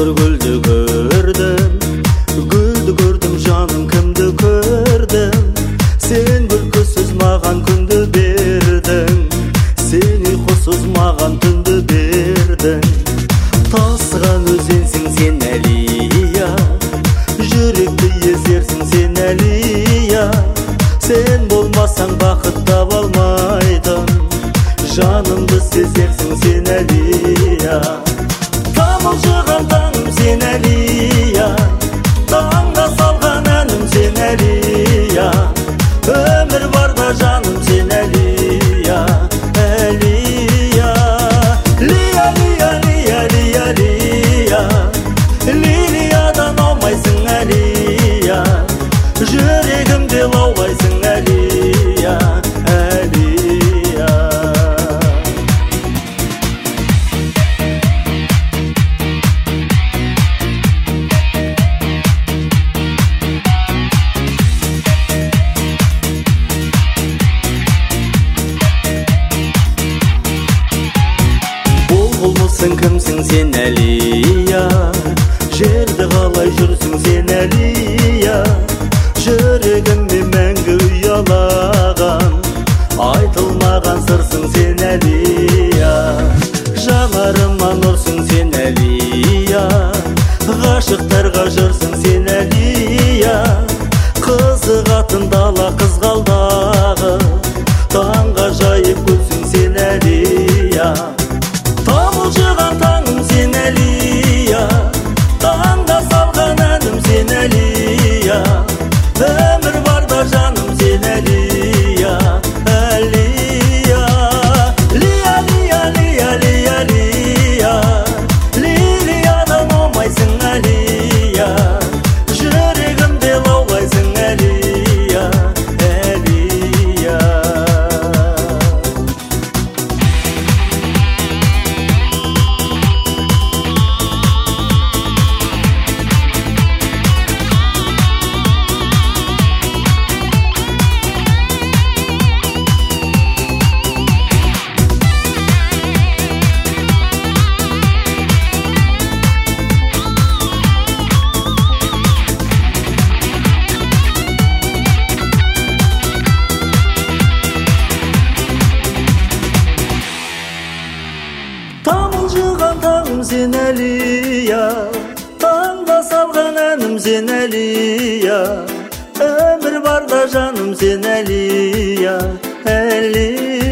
гүлді көрдім жаным кімді көрдім. Сен күлкісіз маған күнді бердің, сен ұйқысыз маған түнді бердің. Тасыған өзенсің сен Әлия, жүректі езерсің сен Әлия. Сен болмасаң бақыт таба алмайдым, жанымды сезерсің сен Әлия. Тамылжыған таңым сен Әлия, таңға салған әнім сен Әлия. Өмір барда жаным сен Әлия, Әлия. Лия, лия, лия, лия, лия, лилиядан аумайсың Әлия. Жүрегімде лаулайсың Әлия, Әлия. Бұлбұлмысың кімсің сен Әлия, жерді қалай жүрсің сен Әлия. Жүрегіме мәңгі ұялаған, айтылмаған сырсың сен Әлия. Жанарыма нұрсың сен Әлия, ғашықтарға жырсың сен Әлия. Қызығатын дала қызғалдағы, таңға жайып гүлсің сен Әлия. Тамылжыған таңым сен Әлия, таңда салған әнім сен Әлия. Өмір барда жаным сен Әлия, Әлия. Лия, лия, лия, лия, лия, лилиядан аумайсың Әлия. Жүрегімде лаулайсың Әлия, Әлия. Тамылжыған таңым сен Әлия, таңда салған әнім сен Әлия. Өмір барда жаным сен Әлия, Әлия.